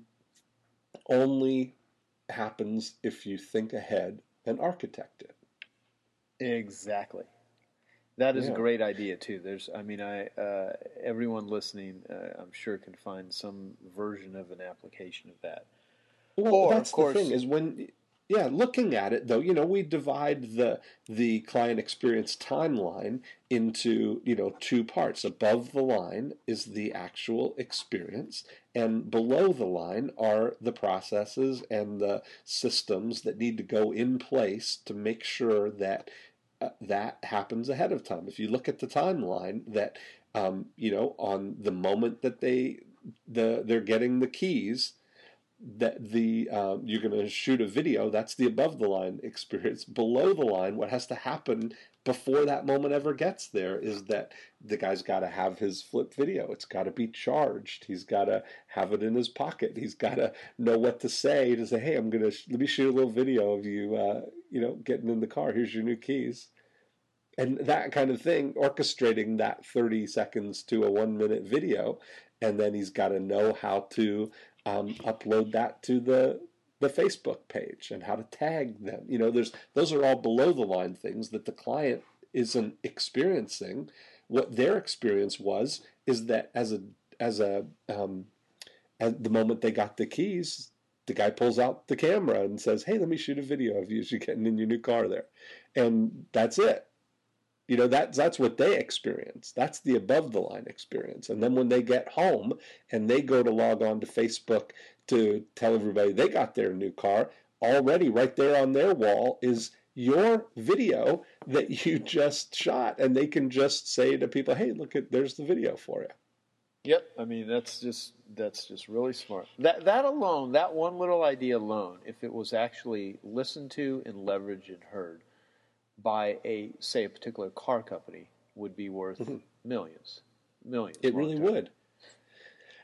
only happens if you think ahead and architect it. Exactly. That is a great idea too. Everyone listening, I'm sure, can find some version of an application of that. Well, that's the thing is looking at it though, we divide the client experience timeline into, two parts. Above the line is the actual experience, and below the line are the processes and the systems that need to go in place to make sure that that happens ahead of time. If you look at the timeline, that on the moment that they're getting the keys, that you're going to shoot a video, that's the above the line experience. Below the line, what has to happen before that moment ever gets there is that the guy's got to have his flip video. It's got to be charged. He's got to have it in his pocket. He's got to know what to say hey, let me shoot a little video of you getting in the car. Here's your new keys. And that kind of thing, orchestrating that 30 seconds to a 1 minute video, and then he's got to know how to upload that to the Facebook page and how to tag them. Those are all below the line things that the client isn't experiencing. What their experience is that at the moment they got the keys, the guy pulls out the camera and says, "Hey, let me shoot a video of you as you're getting in your new car there," and that's it. That's what they experience. That's the above the line experience. And then when they get home and they go to log on to Facebook to tell everybody they got their new car, already right there on their wall is your video that you just shot. And they can just say to people, "Hey, there's the video for you." Yep. I mean, that's just really smart. That alone, that one little idea alone, if it was actually listened to and leveraged and heard by a particular car company, would be worth millions. It really would.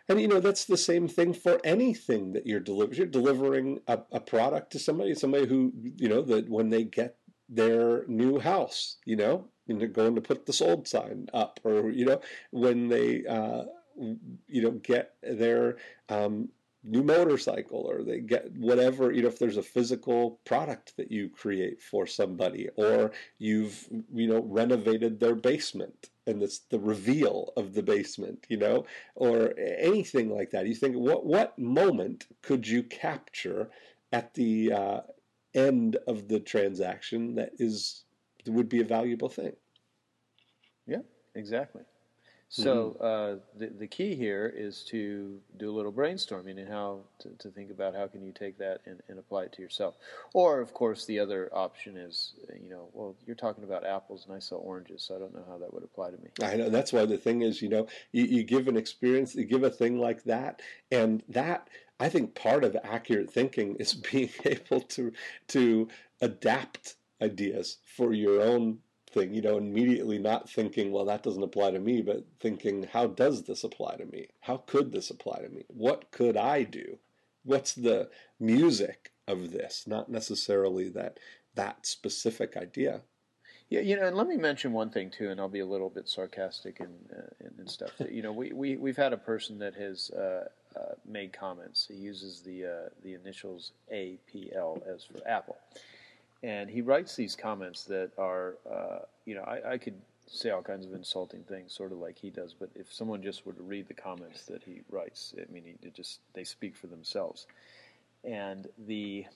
And, that's the same thing for anything that you're delivering. You're delivering a product to somebody who, that when they get their new house, and they're going to put the sold sign up, or, when they, get their new motorcycle, or they get whatever, if there's a physical product that you create for somebody, or you've, renovated their basement, and it's the reveal of the basement, or anything like that. You think, what moment could you capture at the end of the transaction that would be a valuable thing? Yeah, exactly. So the key here is to do a little brainstorming and how to think about how can you take that and apply it to yourself. Or, of course, the other option is, well, you're talking about apples and I sell oranges, so I don't know how that would apply to me. I know. That's why the thing is, you give an experience, you give a thing like that, and that, I think part of accurate thinking is being able to adapt ideas for your own thing, immediately not thinking, well, that doesn't apply to me, but thinking, how does this apply to me? How could this apply to me? What could I do? What's the music of this? Not necessarily that specific idea. Yeah, and let me mention one thing too, and I'll be a little bit sarcastic and stuff. We've had a person that has made comments. He uses the initials APL as for Apple. And he writes these comments that are, I could say all kinds of insulting things, sort of like he does. But if someone just were to read the comments that he writes, I mean, they speak for themselves. And the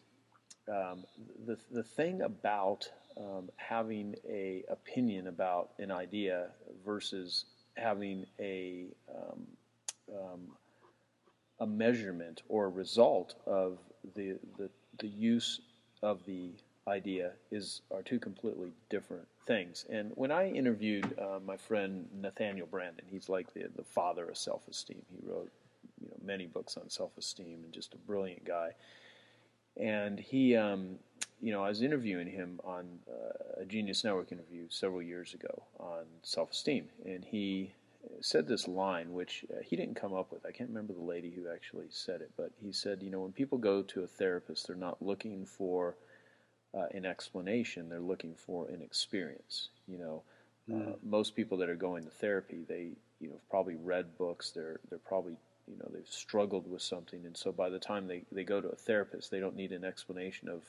thing about having a opinion about an idea versus having a measurement or a result of the use of the idea are two completely different things. And when I interviewed my friend Nathaniel Branden, he's like the father of self-esteem. He wrote many books on self-esteem and just a brilliant guy. And he, I was interviewing him on a Genius Network interview several years ago on self-esteem, and he said this line, which he didn't come up with. I can't remember the lady who actually said it, but he said, when people go to a therapist, they're not looking for an explanation, they're looking for an experience. Most people that are going to therapy, they have probably read books, they're probably they've struggled with something, and so by the time they go to a therapist, they don't need an explanation of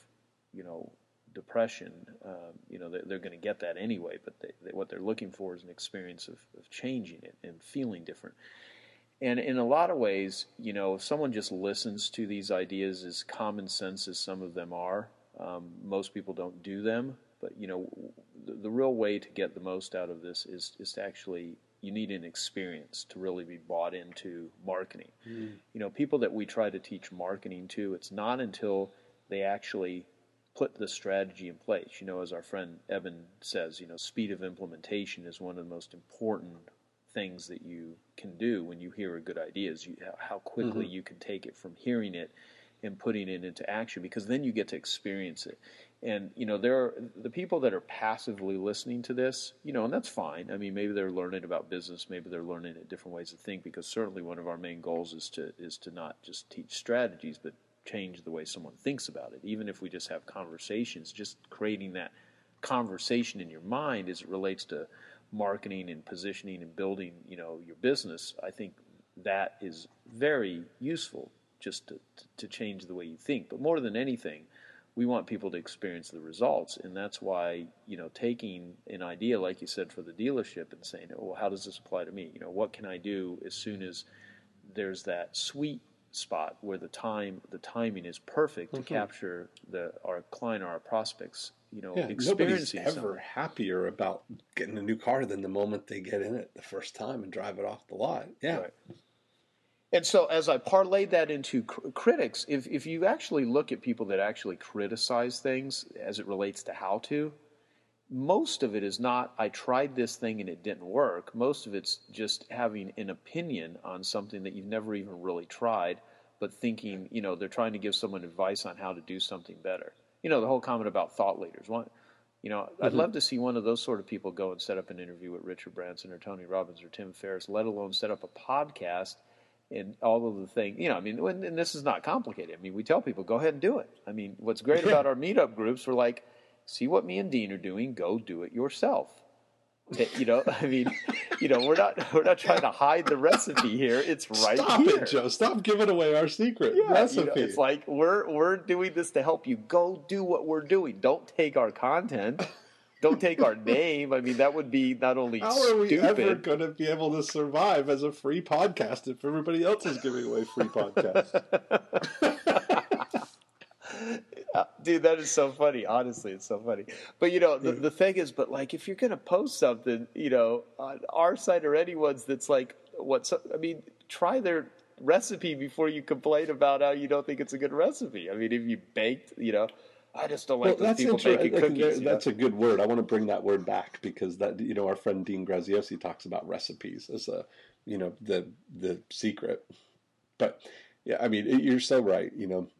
depression. They're going to get that anyway, but what they're looking for is an experience of changing it and feeling different. And in a lot of ways, if someone just listens to these ideas as common sense as some of them are, most people don't do them, but the real way to get the most out of this is to actually, you need an experience to really be bought into marketing. People that we try to teach marketing to, it's not until they actually put the strategy in place. As our friend Eben says, speed of implementation is one of the most important things that you can do when you hear a good idea, is how quickly you can take it from hearing it and putting it into action, because then you get to experience it. And, there are the people that are passively listening to this, and that's fine. I mean, maybe they're learning about business, maybe they're learning different ways to think, because certainly one of our main goals is to not just teach strategies, but change the way someone thinks about it. Even if we just have conversations, just creating that conversation in your mind as it relates to marketing and positioning and building, your business, I think that is very useful, just to change the way you think. But more than anything, we want people to experience the results, and that's why, taking an idea, like you said, for the dealership and saying, well, how does this apply to me? What can I do as soon as there's that sweet spot where the timing is perfect to capture our client or our prospects, experiencing nobody's ever happier about getting a new car than the moment they get in it the first time and drive it off the lot. Yeah. Right. And so as I parlayed that into critics, if you actually look at people that actually criticize things as it relates to how to, most of it is not, I tried this thing and it didn't work. Most of it's just having an opinion on something that you've never even really tried, but thinking, they're trying to give someone advice on how to do something better. The whole comment about thought leaders. I'd love to see one of those sort of people go and set up an interview with Richard Branson or Tony Robbins or Tim Ferriss, let alone set up a podcast and all of the things, I mean, and this is not complicated. I mean, we tell people, go ahead and do it. I mean, what's great about our meetup groups, we're like, see what me and Dean are doing, go do it yourself. I mean, we're not trying to hide the recipe here. It's right Stop here. Stop it, Joe. Stop giving away our secret recipe. It's like we're doing this to help you. Go do what we're doing. Don't take our content. Don't take our name. I mean, that would be not only How are we ever going to be able to survive as a free podcast if everybody else is giving away free podcasts? Dude, that is so funny. Honestly, it's so funny. But, the thing is, like, if you're going to post something, on our site or anyone's that's like, try their recipe before you complain about how you don't think it's a good recipe. I mean, if you baked, I just don't like those people baking cookies. That's a good word. I want to bring that word back because that, our friend Dean Graziosi talks about recipes as the secret. But yeah, I mean, you're so right.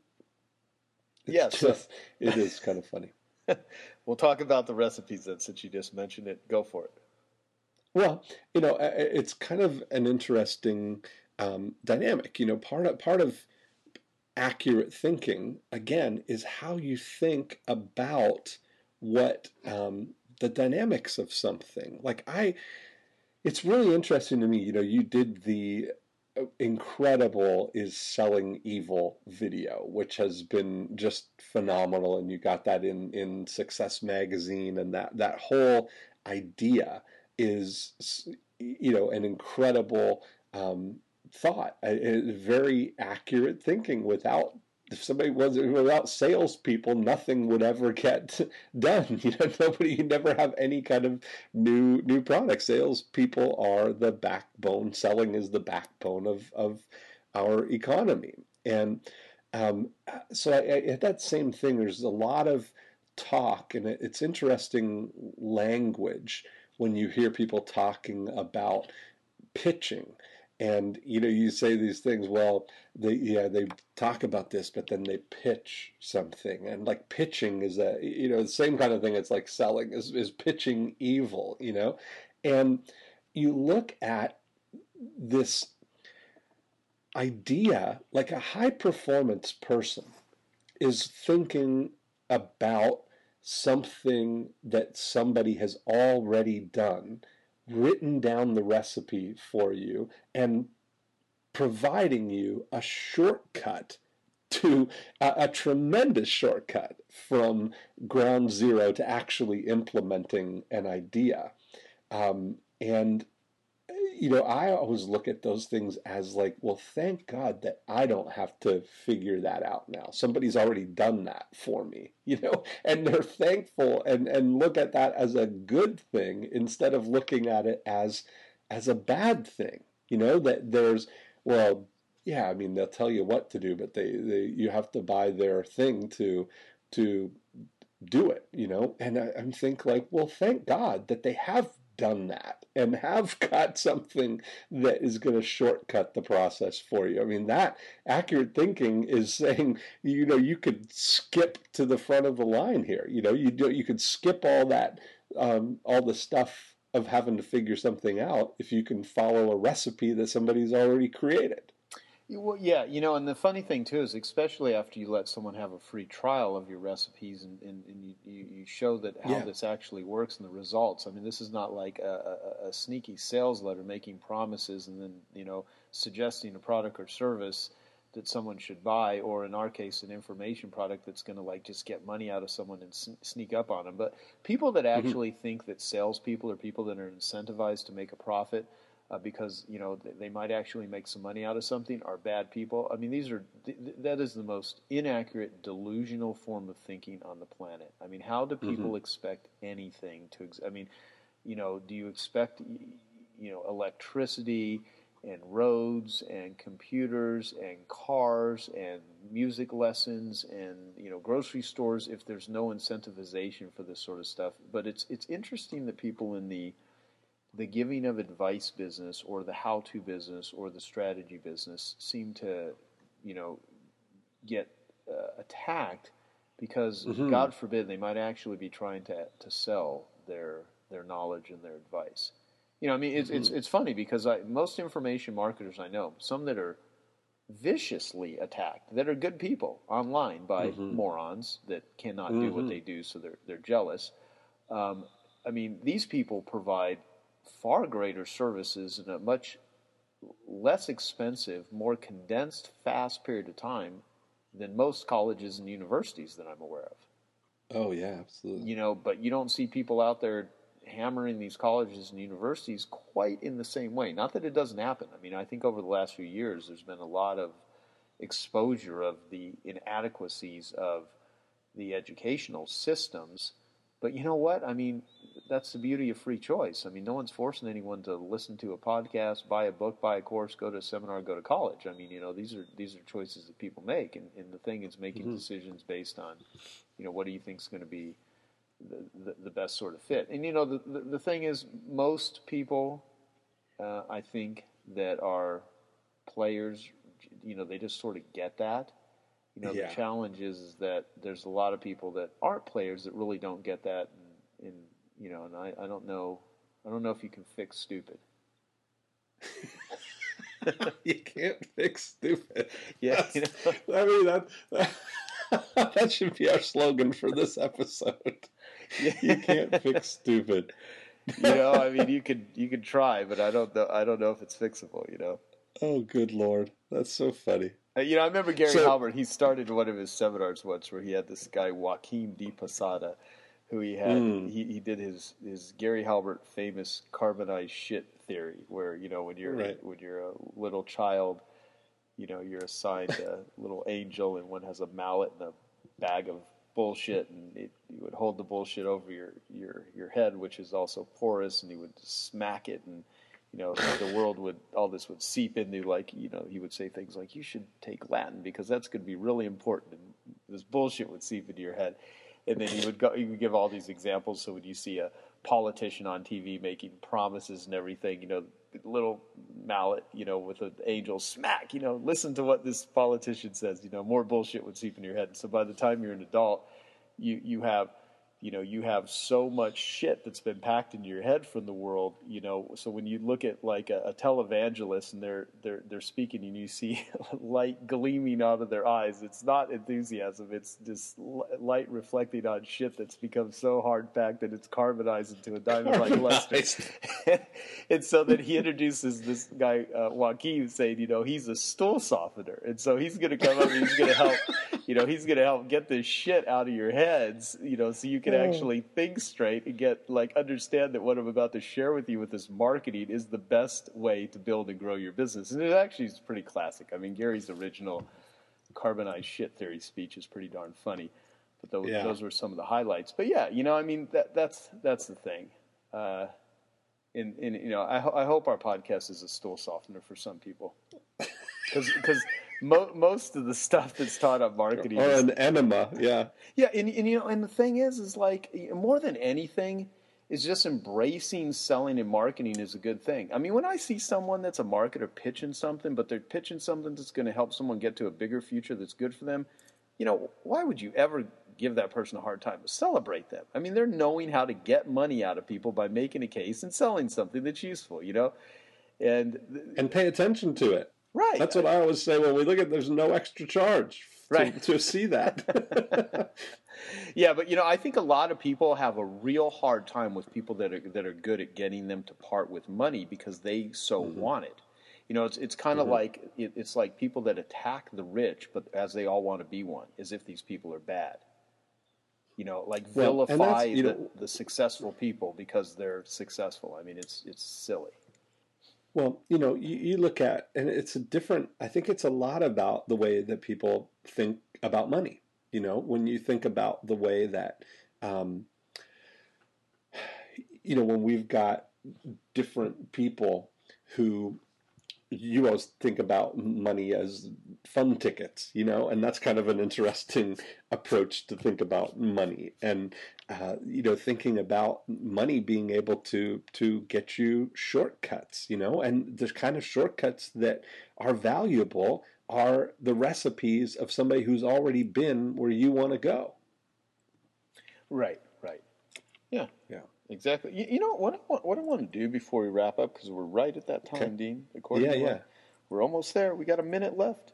Yes, it is kind of funny. We'll talk about the recipes then, since you just mentioned it. Go for it. Well, it's kind of an interesting dynamic. Part of accurate thinking, again, is how you think about what the dynamics of something. Like it's really interesting to me. You did the incredible Is Selling Evil video, which has been just phenomenal, and you got that in Success Magazine, and that whole idea is an incredible thought, a very accurate thinking. If somebody wasn't, without salespeople, nothing would ever get done. You never have any kind of new product. Salespeople are the backbone. Selling is the backbone of our economy. And so at that same thing, there's a lot of talk, and it's interesting language when you hear people talking about pitching. And, you say these things, well, they talk about this, but then they pitch something. And like pitching is the same kind of thing. It's like selling is pitching evil, And you look at this idea, like a high performance person is thinking about something that somebody has already done, written down the recipe for you, and providing you a shortcut to a tremendous shortcut from ground zero to actually implementing an idea. And I always look at those things as like, well, thank God that I don't have to figure that out now. Somebody's already done that for me, and they're thankful and look at that as a good thing instead of looking at it as a bad thing, that there's, well, yeah, I mean, they'll tell you what to do, but you have to buy their thing to do it, and I think like, well, thank God that they have done that and have got something that is going to shortcut the process for you. I mean, that accurate thinking is saying, you could skip to the front of the line here. You could skip all that, all the stuff of having to figure something out if you can follow a recipe that somebody's already created. Well, yeah, and the funny thing too is, especially after you let someone have a free trial of your recipes and you show that how this actually works and the results. I mean, this is not like a sneaky sales letter making promises and then suggesting a product or service that someone should buy, or in our case, an information product that's going to like just get money out of someone and sneak up on them. But people that actually think that salespeople are people that are incentivized to make a profit. Because they might actually make some money out of something, are bad people. I mean, that is the most inaccurate, delusional form of thinking on the planet. I mean, how do people expect anything to? Do you expect electricity and roads and computers and cars and music lessons and grocery stores if there's no incentivization for this sort of stuff? But it's interesting that people in the giving of advice business or the how-to business or the strategy business seem to, get attacked because, God forbid, they might actually be trying to sell their knowledge and their advice. I mean, it's funny because most information marketers I know, some that are viciously attacked, that are good people online by morons that cannot do what they do, so they're jealous. I mean, these people provide far greater services in a much less expensive, more condensed, fast period of time than most colleges and universities that I'm aware of. Oh, yeah, absolutely. But you don't see people out there hammering these colleges and universities quite in the same way. Not that it doesn't happen. I mean, I think over the last few years, there's been a lot of exposure of the inadequacies of the educational systems. But you know what? I mean, that's the beauty of free choice. I mean, no one's forcing anyone to listen to a podcast, buy a book, buy a course, go to a seminar, go to college. I mean, these are choices that people make, and the thing is making decisions based on, what do you think is going to be the best sort of fit. And the thing is, most people, I think, that are players, they just sort of get that. The challenge is that there's a lot of people that aren't players that really don't get that, and I don't know if you can fix stupid. You can't fix stupid. Yeah, I mean that should be our slogan for this episode. You can't fix stupid. I mean, you could try, but I don't know if it's fixable. Oh, good Lord, that's so funny. I remember Gary Halbert. He started one of his seminars once where he had this guy Joaquin de Posada, who he had. He did his Gary Halbert famous carbonized shit theory, where when you're a little child, you're assigned a little angel, and one has a mallet and a bag of bullshit, and you would hold the bullshit over your head, which is also porous, and he would smack it, and the world all this would seep into, like, he would say things like, you should take Latin because that's going to be really important, and this bullshit would seep into your head. And then he would give all these examples. So when you see a politician on TV making promises and everything, little mallet, with an angel smack, listen to what this politician says, more bullshit would seep into your head. And so by the time you're an adult, you have so much shit that's been packed into your head from the world, so when you look at like a televangelist and they're speaking and you see light gleaming out of their eyes, it's not enthusiasm, it's just light reflecting on shit that's become so hard packed that it's carbonized into a diamond like luster. And so then he introduces this guy, Joaquin, saying, he's a stool softener. And so he's going to come up and he's going to help, he's going to help get this shit out of your heads, so you can actually think straight and understand that what I'm about to share with you with this marketing is the best way to build and grow your business. And it actually is pretty classic. I mean, Gary's original carbonized shit theory speech is pretty darn funny, but those were some of the highlights. But yeah, I mean, that's the thing. I hope our podcast is a stool softener for some people, because most of the stuff that's taught on marketing or an enema, and the thing is like, more than anything, is just embracing selling and marketing is a good thing. I mean, when I see someone that's a marketer pitching something, but they're pitching something that's going to help someone get to a bigger future that's good for them, why would you ever give that person a hard time? Celebrate them. I mean, they're knowing how to get money out of people by making a case and selling something that's useful, and pay attention to it. Right. That's what I always say when we look at. There's no extra charge to see that. Yeah, but I think a lot of people have a real hard time with people that are good at getting them to part with money because they so want it. It's kind of like it's like people that attack the rich, but as they all want to be one, as if these people are bad. Vilify the successful people because they're successful. I mean, it's silly. Well, you look at, and it's I think it's a lot about the way that people think about money. When you think about the way that, when we've got different people who, you always think about money as fun tickets, and that's kind of an interesting approach to think about money. And, thinking about money being able to get you shortcuts, and the kind of shortcuts that are valuable are the recipes of somebody who's already been where you want to go. Right. Yeah. Exactly. You know what I want to do before we wrap up, because we're right at that time, Dean. We're almost there. We got a minute left.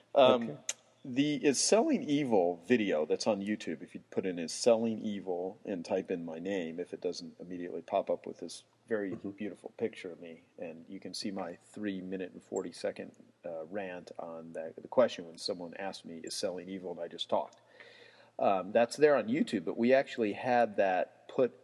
The Is Selling Evil video that's on YouTube. If you put in Is Selling Evil and type in my name, if it doesn't immediately pop up with this very beautiful picture of me, and you can see my 3-minute and 40-second rant on the question when someone asked me, "Is selling evil?" and I just talked. That's there on YouTube, but we actually had that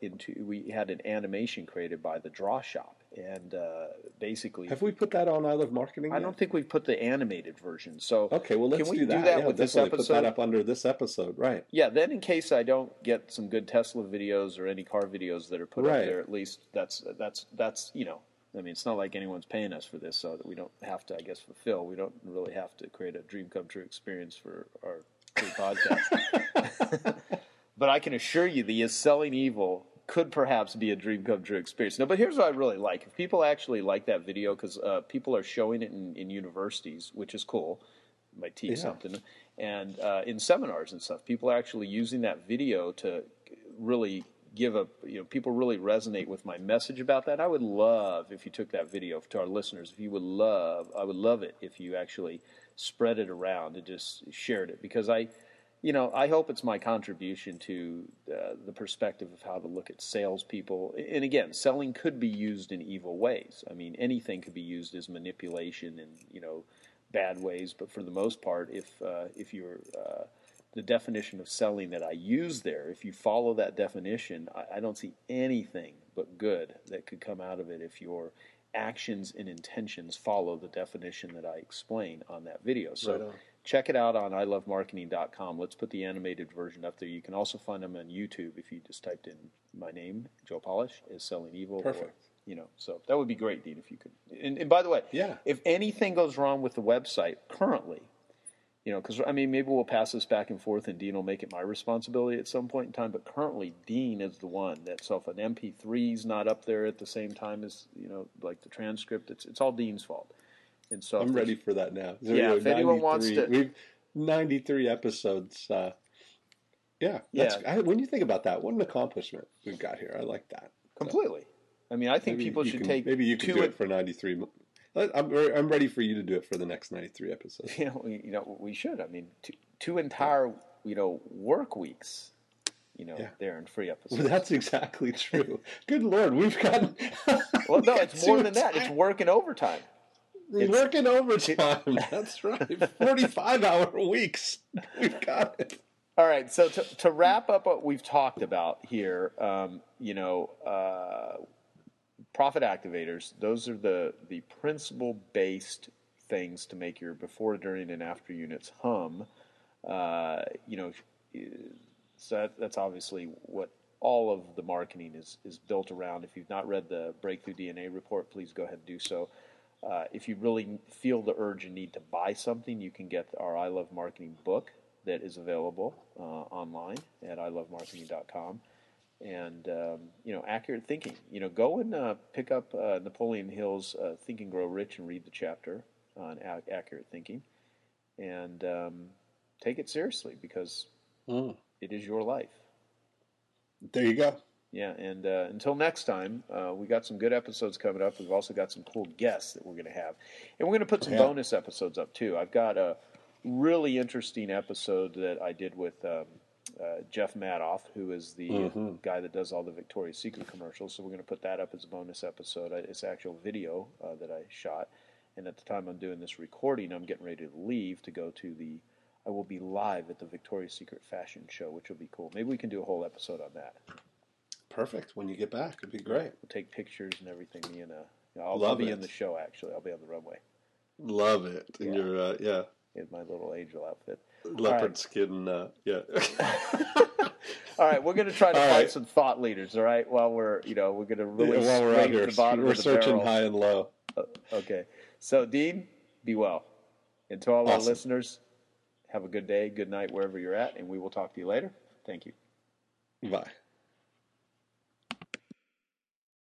we had an animation created by the Draw Shop, and basically... Have we put that on I Love Marketing yet? I don't think we've put the animated version, so... Okay, well, let's do that yeah, with this episode? Put that up under this episode, right. Yeah, then in case I don't get some good Tesla videos or any car videos that are put up there, at least that's you know... I mean, it's not like anyone's paying us for this, so that we don't have to, I guess, fulfill. We don't really have to create a dream come true experience for our free podcast. But I can assure you, the Is Selling Evil could perhaps be a dream come true experience. No, but here's what I really like. If people actually like that video, because people are showing it in universities, which is cool. Might teach something. And in seminars and stuff, people are actually using that video to really people really resonate with my message about that. I would love if you took that video to our listeners. I would love it if you actually spread it around and just shared it, because I hope it's my contribution to the perspective of how to look at salespeople. And again, selling could be used in evil ways. I mean, anything could be used as manipulation in bad ways. But for the most part, if you're the definition of selling that I use there, if you follow that definition, I don't see anything but good that could come out of it if your actions and intentions follow the definition that I explain on that video. So check it out on ilovemarketing.com. Let's put the animated version up there. You can also find them on YouTube if you just typed in my name, Joe Polish, Is Selling Evil. Perfect. So that would be great, Dean, if you could. And by the way, if anything goes wrong with the website currently, because, maybe we'll pass this back and forth and Dean will make it my responsibility at some point in time, but currently Dean is the one so if an MP3 is not up there at the same time as, like the transcript, it's all Dean's fault. And so I'm ready for that now. So, if anyone wants to... We've 93 episodes. When you think about that, what an accomplishment we've got here. I like that. Completely. So, I think people should take... Maybe you can do it for 93. I'm ready for you to do it for the next 93 episodes. We should. Two entire, work weeks, there in free episodes. Well, that's exactly true. Good Lord, we've got... Well, no, it's more than that. It's working overtime. Working overtime. That's right. 45-hour weeks. We've got it. All right. So to wrap up what we've talked about here, profit activators, those are the principle-based things to make your before, during, and after units hum. So that's obviously what all of the marketing is built around. If you've not read the Breakthrough DNA report, please go ahead and do so. If you really feel the urge and need to buy something, you can get our I Love Marketing book that is available online at ilovemarketing.com. And, accurate thinking. Go and pick up Napoleon Hill's Think and Grow Rich and read the chapter on accurate thinking. And take it seriously, because it is your life. There you go. Yeah, and until next time, we got some good episodes coming up. We've also got some cool guests that we're going to have. And we're going to put some bonus episodes up, too. I've got a really interesting episode that I did with Jeff Madoff, who is the guy that does all the Victoria's Secret commercials. So we're going to put that up as a bonus episode. It's actual video that I shot. And at the time I'm doing this recording, I'm getting ready to leave to go to I will be live at the Victoria's Secret fashion show, which will be cool. Maybe we can do a whole episode on that. Perfect. When you get back, it'd be great. We'll take pictures and everything. I'll be in the show, actually. I'll be on the runway. Love it. In your, in my little angel outfit. Leopard skin, All right, we're going to try to find some thought leaders, all right, while we're going to really scrape the bottom of the barrel. We're searching high and low. Okay. So, Dean, be well. And to all our listeners, have a good day, good night, wherever you're at, and we will talk to you later. Thank you. Bye.